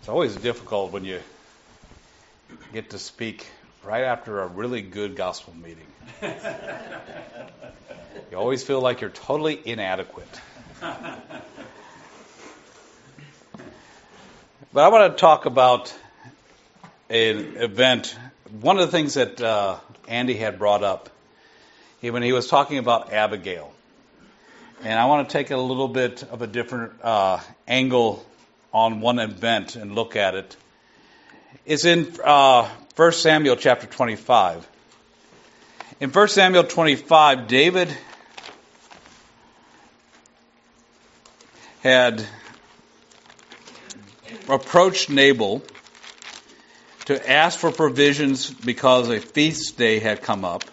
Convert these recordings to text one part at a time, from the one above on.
It's always difficult when you get to speak right after a really good gospel meeting. You always feel like you're totally inadequate. But I want to talk about an event. One of the things that Andy had brought up when he was talking about Abigail. And I want to take a little bit of a different angle on one event and look at it. It's in 1 Samuel chapter 25. In 1 Samuel 25, David had approached Nabal to ask for provisions because a feast day had come up.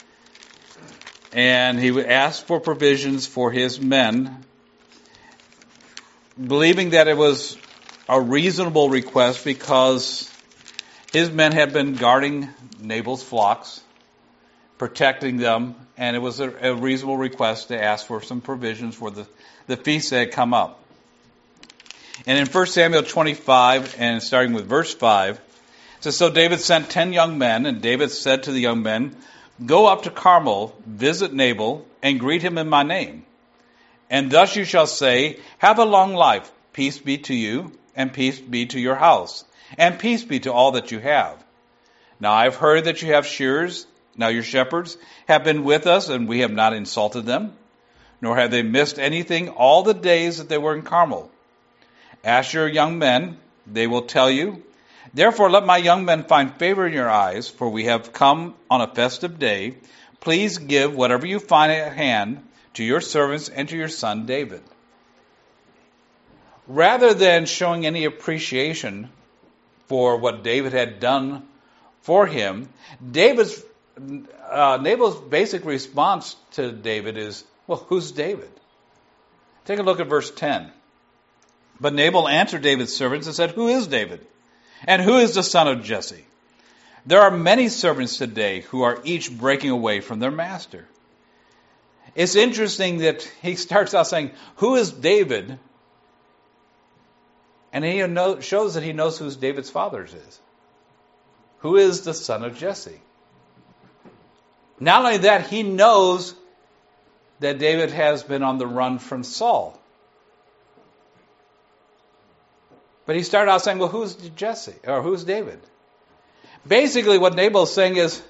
And he would ask for provisions for his men, believing that it was a reasonable request because his men had been guarding Nabal's flocks, protecting them, and it was a reasonable request to ask for some provisions for the feast that had come up. And in 1 Samuel 25, and starting with verse 5, it says, So David sent 10 young men, and David said to the young men, Go up to Carmel, visit Nabal, and greet him in my name. And thus you shall say, Have a long life, peace be to you, and peace be to your house, and peace be to all that you have. Now I have heard that you have shearers. Now your shepherds have been with us, and we have not insulted them, nor have they missed anything all the days that they were in Carmel. Ask your young men, they will tell you. Therefore, let my young men find favor in your eyes, for we have come on a festive day. Please give whatever you find at hand to your servants and to your son David. Rather than showing any appreciation for what David had done for him, Nabal's basic response to David is, well, who's David? Take a look at verse 10. But Nabal answered David's servants and said, Who is David? And who is the son of Jesse? There are many servants today who are each breaking away from their master. It's interesting that he starts out saying, Who is David? And he shows that he knows who David's father is. Who is the son of Jesse? Not only that, he knows that David has been on the run from Saul. But he started out saying, well, who's Jesse? Or who's David? Basically, what Nabal is saying is,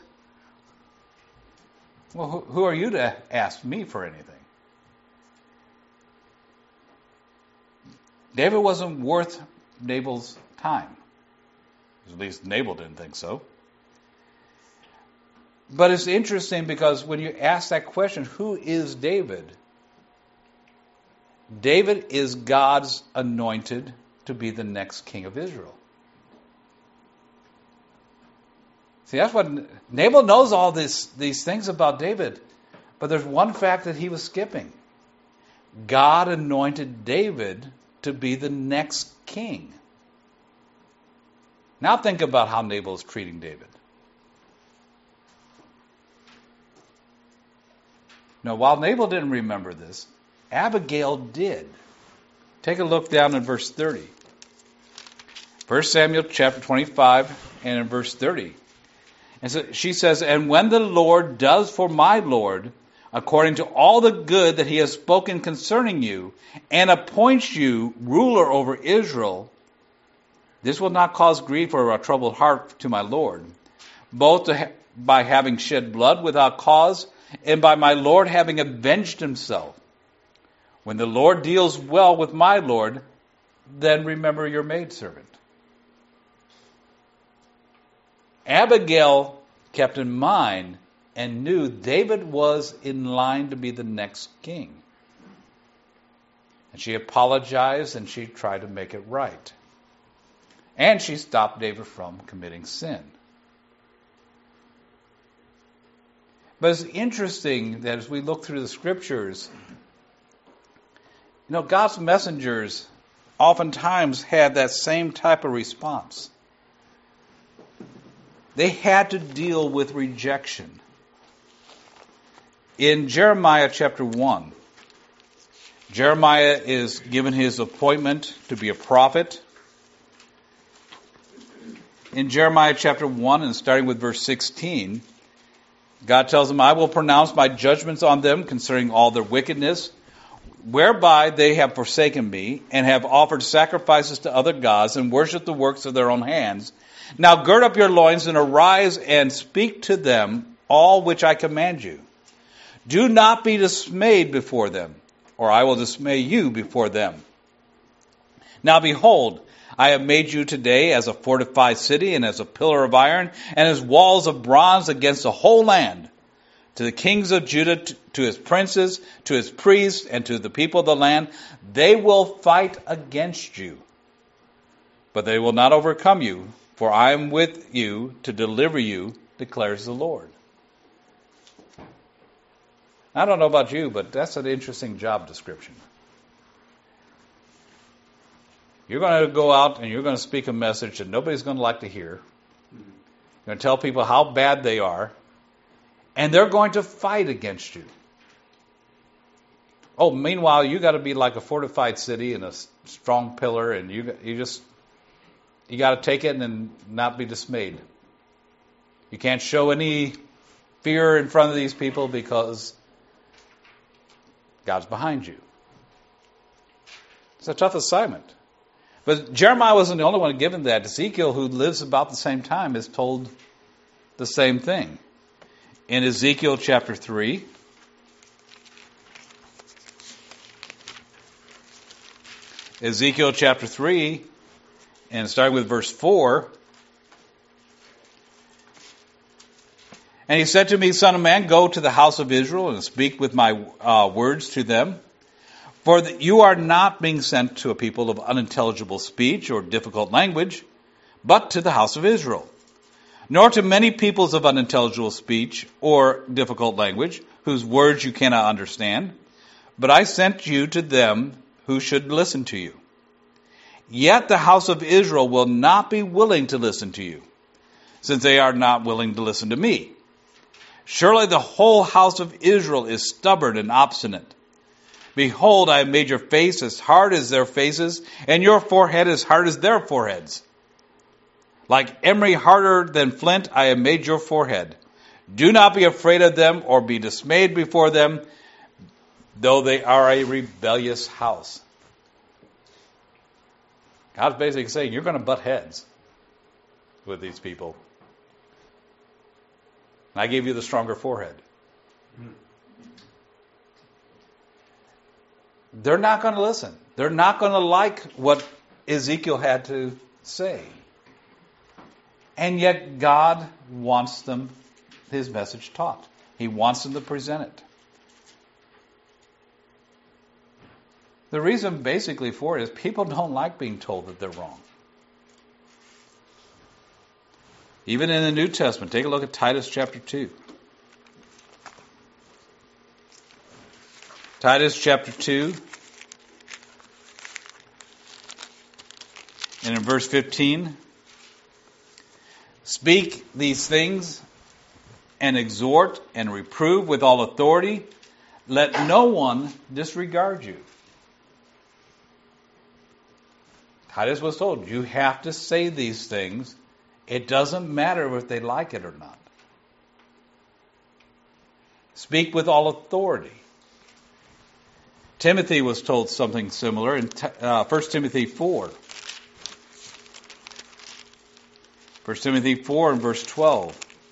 well, who are you to ask me for anything? David wasn't worth Nabal's time. At least Nabal didn't think so. But it's interesting because when you ask that question, who is David? David is God's anointed to be the next king of Israel. See, that's what Nabal knows all these things about David, but there's one fact that he was skipping. God anointed David to be the next king. Now think about how Nabal is treating David. Now, while Nabal didn't remember this, Abigail did. Take a look down in verse 30. 1 Samuel chapter 25 and in verse 30. And so she says, And when the Lord does for my Lord, according to all the good that he has spoken concerning you, and appoints you ruler over Israel, this will not cause grief or a troubled heart to my Lord, both by having shed blood without cause, and by my Lord having avenged himself. When the Lord deals well with my Lord, then remember your maidservant. Abigail kept in mind and knew David was in line to be the next king. And she apologized and she tried to make it right. And she stopped David from committing sin. But it's interesting that as we look through the scriptures, God's messengers oftentimes had that same type of response. They had to deal with rejection. In Jeremiah chapter 1, Jeremiah is given his appointment to be a prophet. In Jeremiah chapter 1 and starting with verse 16, God tells them, I will pronounce my judgments on them concerning all their wickedness, whereby they have forsaken me, and have offered sacrifices to other gods, and worshipped the works of their own hands. Now gird up your loins, and arise, and speak to them all which I command you. Do not be dismayed before them, or I will dismay you before them. Now behold, I have made you today as a fortified city, and as a pillar of iron, and as walls of bronze against the whole land. To the kings of Judah, to his princes, to his priests, and to the people of the land, they will fight against you. But they will not overcome you, for I am with you to deliver you, declares the Lord. I don't know about you, but that's an interesting job description. You're going to go out and you're going to speak a message that nobody's going to like to hear. You're going to tell people how bad they are. And they're going to fight against you. Oh, meanwhile, you got to be like a fortified city and a strong pillar, and you got to take it and not be dismayed. You can't show any fear in front of these people because God's behind you. It's a tough assignment. But Jeremiah wasn't the only one given that. Ezekiel, who lives about the same time, is told the same thing. In Ezekiel chapter 3, Ezekiel chapter 3, and starting with verse 4, and he said to me, Son of man, go to the house of Israel and speak with my words to them. For you are not being sent to a people of unintelligible speech or difficult language, but to the house of Israel. Nor to many peoples of unintelligible speech or difficult language, whose words you cannot understand, but I sent you to them who should listen to you. Yet the house of Israel will not be willing to listen to you, since they are not willing to listen to me. Surely the whole house of Israel is stubborn and obstinate. Behold, I have made your face as hard as their faces, and your forehead as hard as their foreheads. Like emery harder than flint, I have made your forehead. Do not be afraid of them or be dismayed before them, though they are a rebellious house. God's basically saying, you're going to butt heads with these people. And I gave you the stronger forehead. They're not going to listen. They're not going to like what Ezekiel had to say. And yet God wants them, his message taught. He wants them to present it. The reason basically for it is people don't like being told that they're wrong. Even in the New Testament, take a look at Titus chapter 2. Titus chapter 2, and in verse 15, speak these things and exhort and reprove with all authority. Let no one disregard you. Titus was told, you have to say these things. It doesn't matter if they like it or not. Speak with all authority. Timothy was told something similar in 1 Timothy 4. 1 Timothy 4 and verse 12.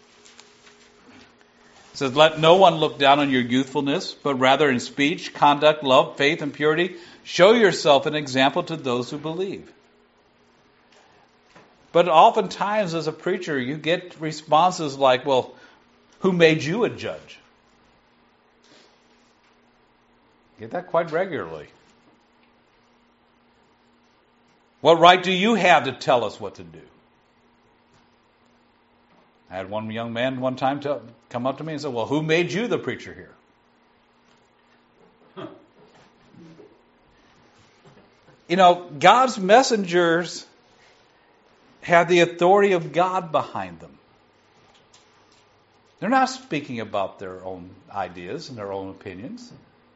It says, let no one look down on your youthfulness, but rather in speech, conduct, love, faith, and purity, show yourself an example to those who believe. But oftentimes as a preacher, you get responses like, well, who made you a judge? You get that quite regularly. What right do you have to tell us what to do? I had one young man one time come up to me and said, well, who made you the preacher here? You know, God's messengers have the authority of God behind them. They're not speaking about their own ideas and their own opinions.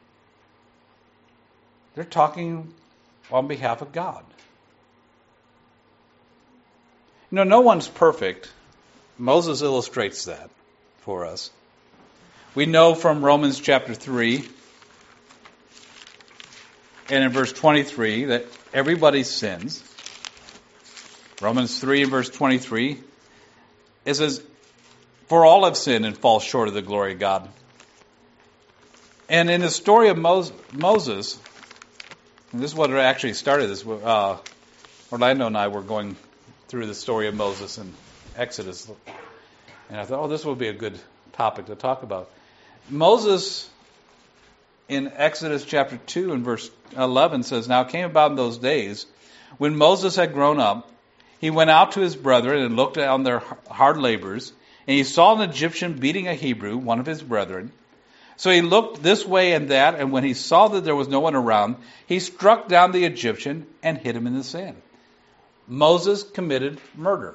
They're talking on behalf of God. No one's perfect. Moses illustrates that for us. We know from Romans chapter 3 and in verse 23 that everybody sins. Romans 3 and verse 23, it says, "For all have sinned and fall short of the glory of God." And in the story of Moses, and this is what it actually started. Orlando and I were going through the story of Moses in Exodus, and I thought, this would be a good topic to talk about. Moses, in Exodus chapter 2 and verse 11, says, "Now it came about in those days, when Moses had grown up, he went out to his brethren and looked on their hard labors, and he saw an Egyptian beating a Hebrew, one of his brethren. So he looked this way and that, and when he saw that there was no one around, he struck down the Egyptian and hid him in the sand." Moses committed murder.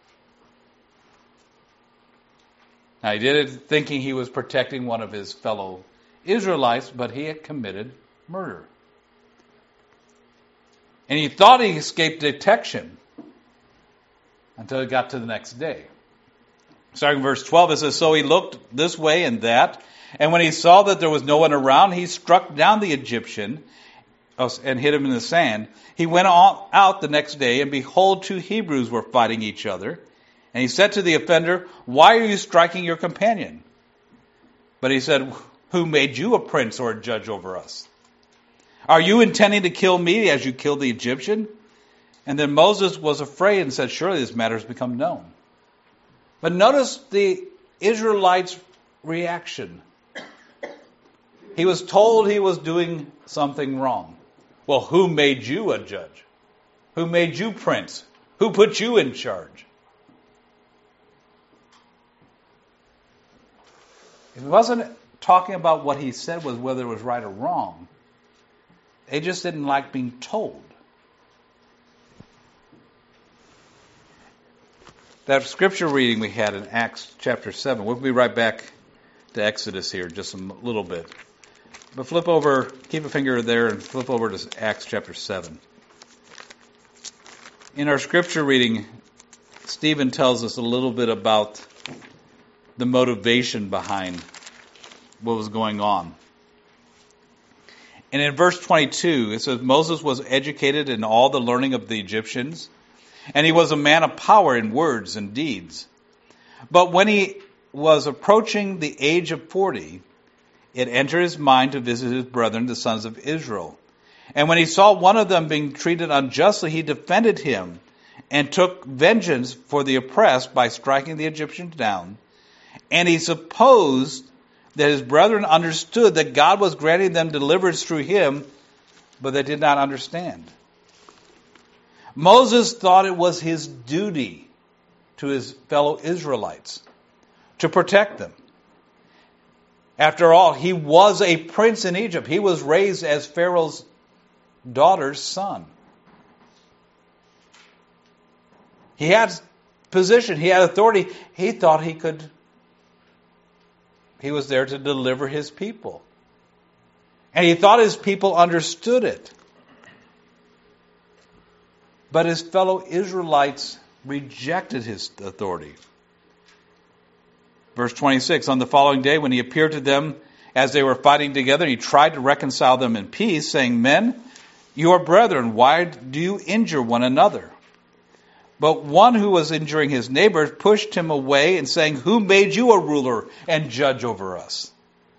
Now, he did it thinking he was protecting one of his fellow Israelites, but he had committed murder. And he thought he escaped detection until he got to the next day. Starting in verse 12, it says, "So he looked this way and that, and when he saw that there was no one around, he struck down the Egyptian and hid him in the sand. He went out the next day, and behold, 2 Hebrews were fighting each other. And he said to the offender, 'Why are you striking your companion?' But he said, 'Who made you a prince or a judge over us? Are you intending to kill me as you killed the Egyptian?' And then Moses was afraid and said, 'Surely this matter has become known.'" But notice the Israelites' reaction. He was told he was doing something wrong. Well, who made you a judge? Who made you prince? Who put you in charge? It wasn't talking about what he said was whether it was right or wrong. They just didn't like being told. That scripture reading we had in Acts chapter 7, we'll be right back to Exodus here just a little bit. But flip over, keep a finger there and flip over to Acts chapter 7. In our scripture reading, Stephen tells us a little bit about the motivation behind what was going on. And in verse 22, it says, "Moses was educated in all the learning of the Egyptians, and he was a man of power in words and deeds. But when he was approaching the age of 40, it entered his mind to visit his brethren, the sons of Israel. And when he saw one of them being treated unjustly, he defended him and took vengeance for the oppressed by striking the Egyptian down. And he supposed that his brethren understood that God was granting them deliverance through him, but they did not understand." Moses thought it was his duty to his fellow Israelites to protect them. After all, he was a prince in Egypt. He was raised as Pharaoh's daughter's son. He had position. He had authority. He thought he was there to deliver his people. And he thought his people understood it. But his fellow Israelites rejected his authority. Verse 26, "On the following day, when he appeared to them as they were fighting together, he tried to reconcile them in peace, saying, 'Men, you are brethren. Why do you injure one another?' But one who was injuring his neighbor pushed him away and saying, 'Who made you a ruler and judge over us?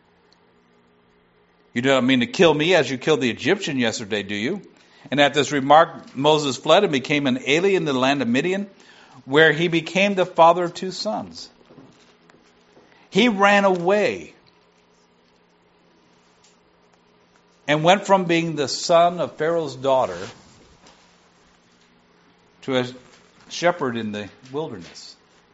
You do not mean to kill me as you killed the Egyptian yesterday, do you?' And at this remark, Moses fled and became an alien in the land of Midian, where he became the father of 2 sons. He ran away and went from being the son of Pharaoh's daughter to a shepherd in the wilderness.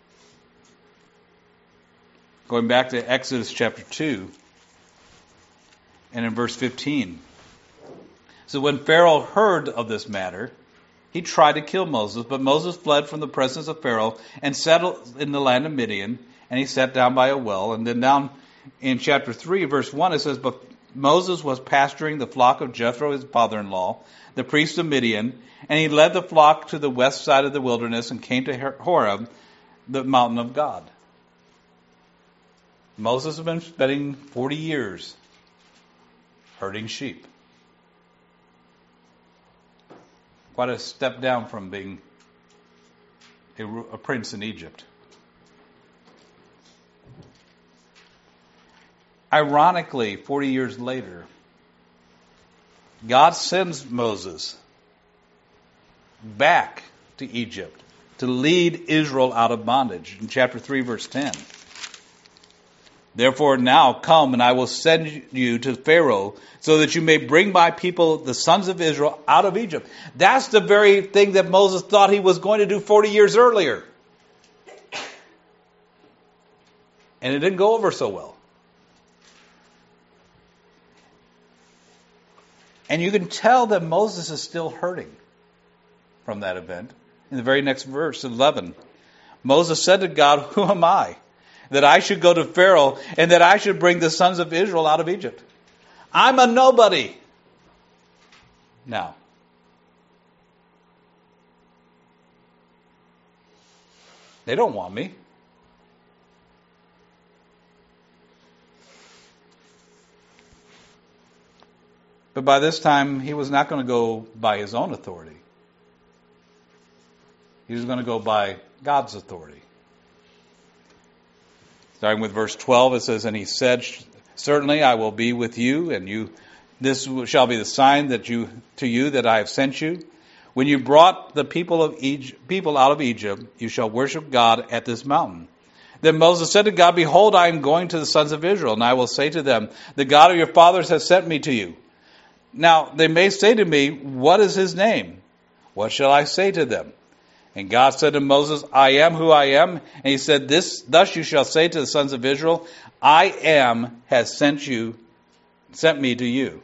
Going back to Exodus chapter 2 and in verse 15. So when Pharaoh heard of this matter, he tried to kill Moses, but Moses fled from the presence of Pharaoh and settled in the land of Midian, and he sat down by a well. And then down in chapter 3, verse 1, it says, "But Moses was pasturing the flock of Jethro, his father-in-law, the priest of Midian, and he led the flock to the west side of the wilderness and came to Horeb, the mountain of God. Moses had been spending 40 years herding sheep. Quite a step down from being a prince in Egypt. Ironically, 40 years later, God sends Moses back to Egypt to lead Israel out of bondage. In chapter 3, verse 10. Therefore now come, and I will send you to Pharaoh, so that you may bring my people, the sons of Israel, out of Egypt. That's the very thing that Moses thought he was going to do 40 years earlier. And it didn't go over so well. And you can tell that Moses is still hurting from that event. In the very next verse, 11, Moses said to God, "Who am I, that I should go to Pharaoh and that I should bring the sons of Israel out of Egypt? I'm a nobody." Now, they don't want me. But by this time, he was not going to go by his own authority. He was going to go by God's authority. Starting with verse 12, it says, "And he said, Certainly I will be with you, and this shall be the sign to you that I have sent you. When you brought the people out of Egypt, you shall worship God at this mountain." Then Moses said to God, "Behold, I am going to the sons of Israel, and I will say to them, The God of your fathers has sent me to you. Now they may say to me, What is his name? What shall I say to them?" And God said to Moses, "I am who I am." And he said, "Thus you shall say to the sons of Israel, I am has sent me to you."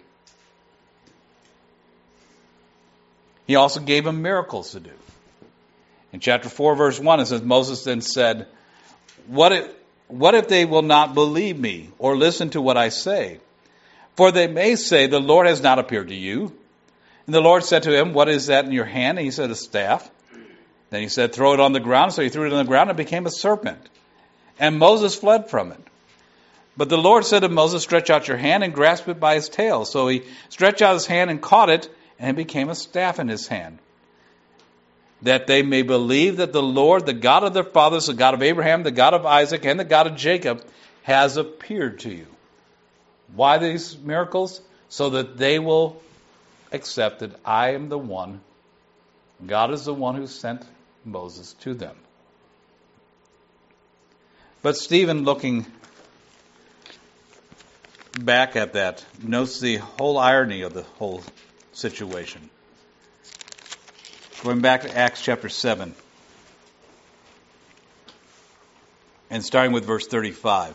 He also gave them miracles to do. In chapter 4, verse 1, it says, Moses then said, What if they will not believe me or listen to what I say? For they may say, The Lord has not appeared to you. And the Lord said to him, "What is that in your hand?" And he said, "A staff." Then he said, "Throw it on the ground." So he threw it on the ground and it became a serpent. And Moses fled from it. But the Lord said to Moses, "Stretch out your hand and grasp it by its tail." So he stretched out his hand and caught it, and it became a staff in his hand. That they may believe that the Lord, the God of their fathers, the God of Abraham, the God of Isaac, and the God of Jacob, has appeared to you. Why these miracles? So that they will accept that I am the one, God is the one who sent Moses to them. But Stephen, looking back at that, notes the whole irony of the whole situation. Going back to Acts chapter 7, and starting with verse 35.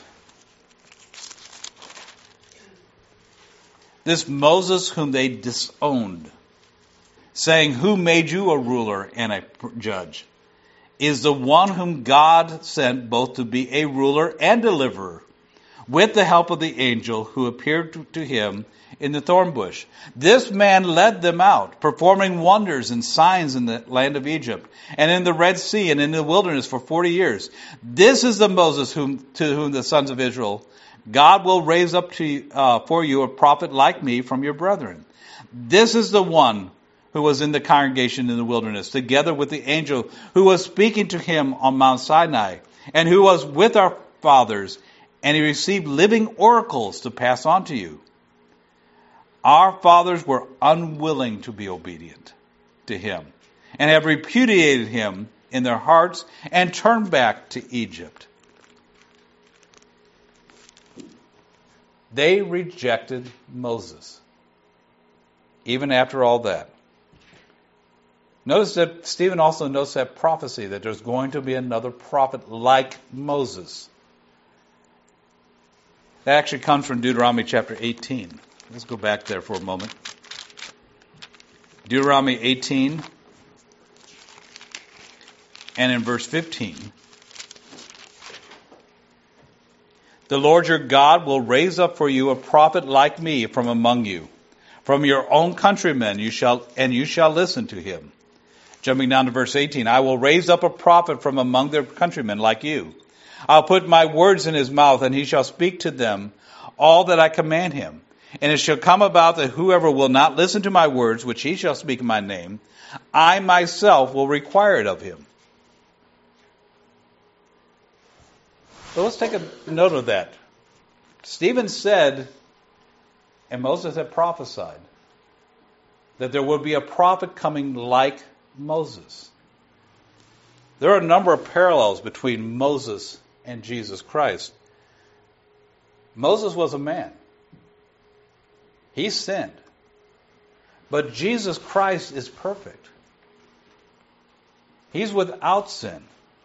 This Moses whom they disowned, saying, "Who made you a ruler and a judge?" is the one whom God sent both to be a ruler and deliverer, with the help of the angel who appeared to him in the thorn bush. This man led them out, performing wonders and signs in the land of Egypt, and in the Red Sea, and in the wilderness for 40 years. This is the Moses to whom the sons of Israel, God will raise up for you a prophet like me from your brethren. This is the one who was in the congregation in the wilderness, together with the angel who was speaking to him on Mount Sinai, and who was with our fathers, and he received living oracles to pass on to you. Our fathers were unwilling to be obedient to him, and have repudiated him in their hearts, and turned back to Egypt. They rejected Moses, even after all that. Notice that Stephen also notes that prophecy, that there's going to be another prophet like Moses. That actually comes from Deuteronomy chapter 18. Let's go back there for a moment. Deuteronomy 18, and in verse 15. The Lord your God will raise up for you a prophet like me from among you. From your own countrymen you shall listen to him. Jumping down to verse 18, I will raise up a prophet from among their countrymen like you. I'll put my words in his mouth, and he shall speak to them all that I command him. And it shall come about that whoever will not listen to my words, which he shall speak in my name, I myself will require it of him. So let's take a note of that. Stephen said, and Moses had prophesied, that there would be a prophet coming like Moses. There are a number of parallels between Moses and Jesus Christ. Moses was a man. He sinned. But Jesus Christ is perfect. He's without sin.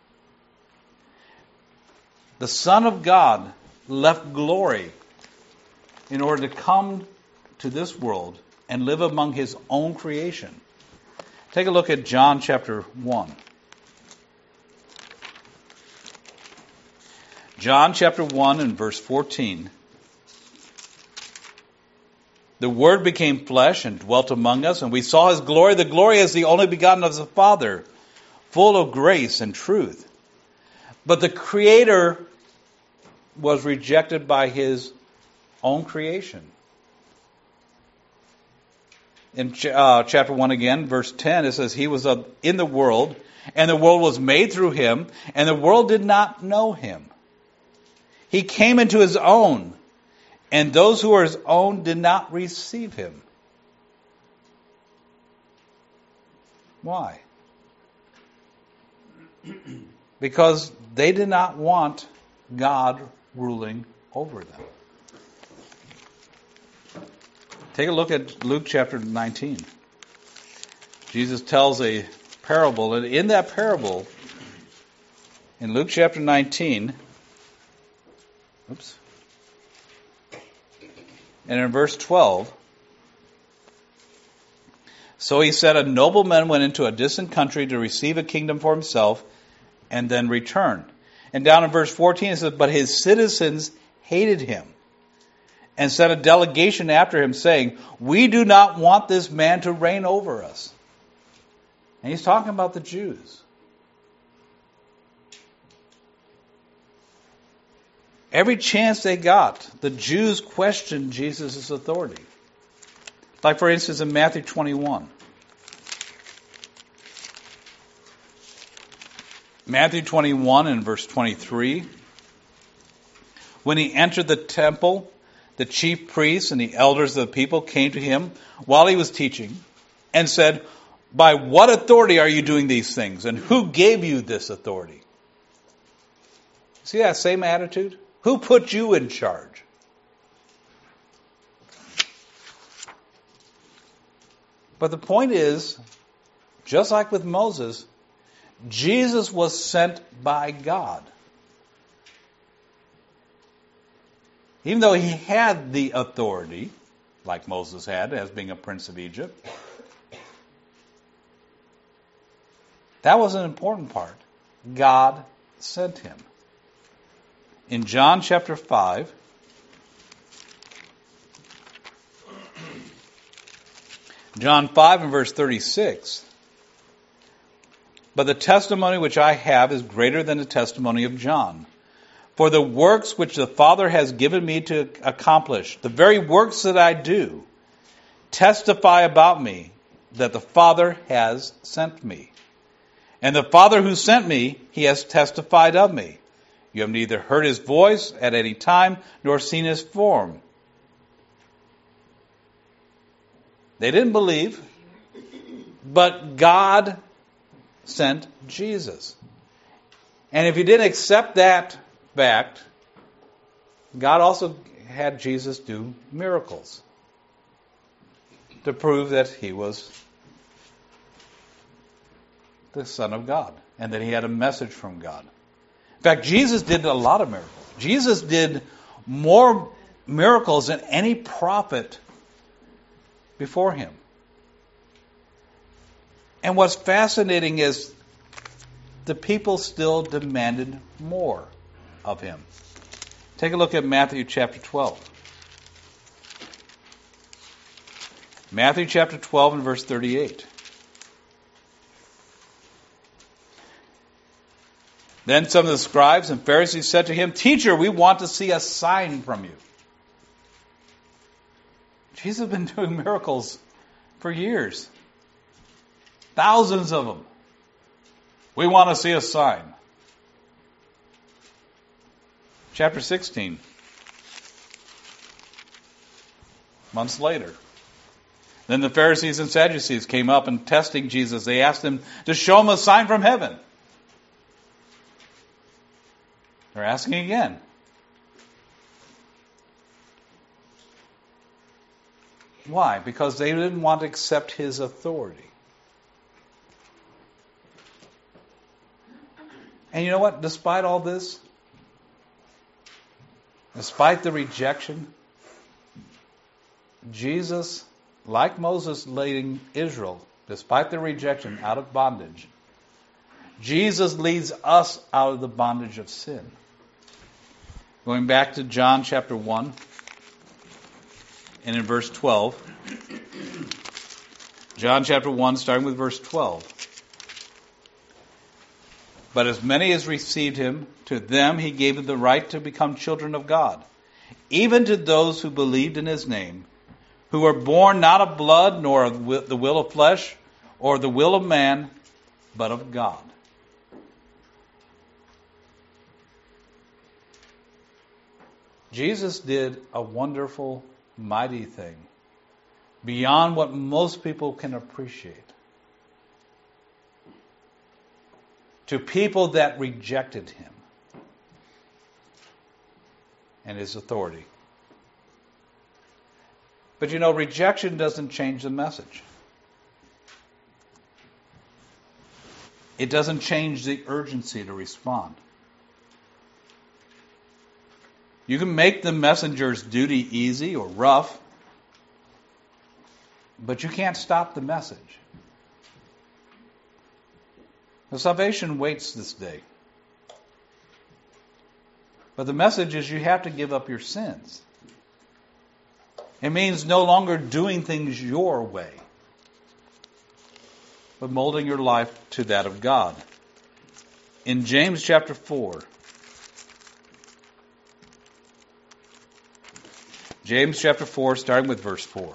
The Son of God left glory in order to come to this world and live among his own creation. Take a look at John chapter 1. John chapter 1 and verse 14. The Word became flesh and dwelt among us, and we saw his glory, the glory as the only begotten of the Father, full of grace and truth. But the Creator was rejected by his own creation. In chapter 1 again, verse 10, it says, he was in the world, and the world was made through him, and the world did not know him. He came into his own, and those who were his own did not receive him. Why? Because they did not want God ruling over them. Take a look at Luke chapter 19. Jesus tells a parable, and in that parable, in Luke chapter 19, and in verse 12, so he said, a nobleman went into a distant country to receive a kingdom for himself and then returned. And down in verse 14 it says, but his citizens hated him and sent a delegation after him saying, we do not want this man to reign over us. And he's talking about the Jews. Every chance they got, the Jews questioned Jesus' authority. Like, for instance, in Matthew 21. Matthew 21 and verse 23. When he entered the temple, the chief priests and the elders of the people came to him while he was teaching and said, by what authority are you doing these things? And who gave you this authority? See that same attitude? Who put you in charge? But the point is, just like with Moses, Jesus was sent by God. Even though he had the authority, like Moses had, as being a prince of Egypt, that was an important part. God sent him. In John chapter 5, John 5 and verse 36, but the testimony which I have is greater than the testimony of John. For the works which the Father has given me to accomplish, the very works that I do, testify about me that the Father has sent me. And the Father who sent me, he has testified of me. You have neither heard his voice at any time, nor seen his form. They didn't believe, but God sent Jesus. And if you didn't accept that fact, God also had Jesus do miracles to prove that he was the Son of God and that he had a message from God. In fact, Jesus did a lot of miracles. Jesus did more miracles than any prophet before him. And what's fascinating is the people still demanded more of him. Take a look at Matthew chapter 12. Matthew chapter 12 and verse 38. Then some of the scribes and Pharisees said to him, "Teacher, we want to see a sign from you." Jesus has been doing miracles for years. Thousands of them. We want to see a sign. Chapter 16. Months later. Then the Pharisees and Sadducees came up and testing Jesus, they asked him to show them a sign from heaven. They're asking again. Why? Because they didn't want to accept his authority. And you know what? Despite all this, despite the rejection, Jesus, like Moses leading Israel, despite the rejection out of bondage, Jesus leads us out of the bondage of sin. Going back to John chapter 1, and in verse 12. John chapter 1, starting with verse 12. But as many as received him, to them he gave them the right to become children of God, even to those who believed in his name, who were born not of blood, nor of the will of flesh, or the will of man, but of God. Jesus did a wonderful, mighty thing beyond what most people can appreciate. To people that rejected him and his authority. But you know, rejection doesn't change the message. It doesn't change the urgency to respond. You can make the messenger's duty easy or rough, but you can't stop the message. The salvation waits this day. But the message is you have to give up your sins. It means no longer doing things your way, but molding your life to that of God. In James chapter 4, James chapter 4, starting with verse 4.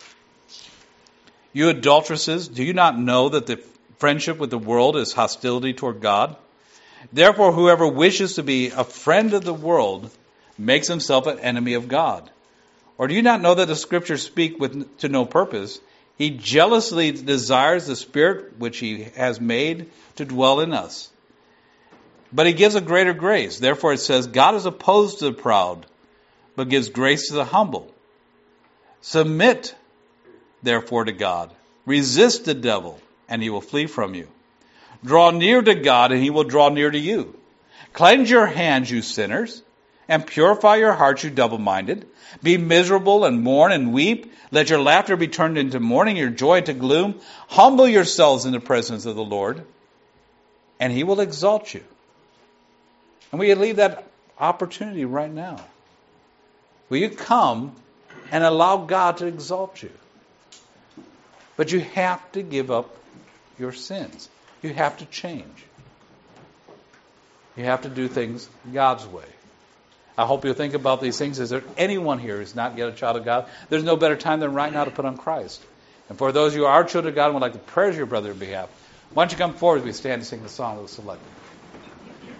You adulteresses, do you not know that the friendship with the world is hostility toward God? Therefore, whoever wishes to be a friend of the world makes himself an enemy of God. Or do you not know that the Scriptures speak to no purpose? He jealously desires the Spirit which he has made to dwell in us. But he gives a greater grace. Therefore it says, God is opposed to the proud, but gives grace to the humble. Submit, therefore, to God. Resist the devil, and he will flee from you. Draw near to God, and he will draw near to you. Cleanse your hands, you sinners, and purify your hearts, you double-minded. Be miserable and mourn and weep. Let your laughter be turned into mourning, your joy into gloom. Humble yourselves in the presence of the Lord, and he will exalt you. And we leave that opportunity right now. Will you come and allow God to exalt you? But you have to give up your sins. You have to change. You have to do things God's way. I hope you'll think about these things. Is there anyone here who's not yet a child of God? There's no better time than right now to put on Christ. And for those of you who are children of God and would like to pray to your brother on behalf, why don't you come forward as we stand and sing the song of the selected.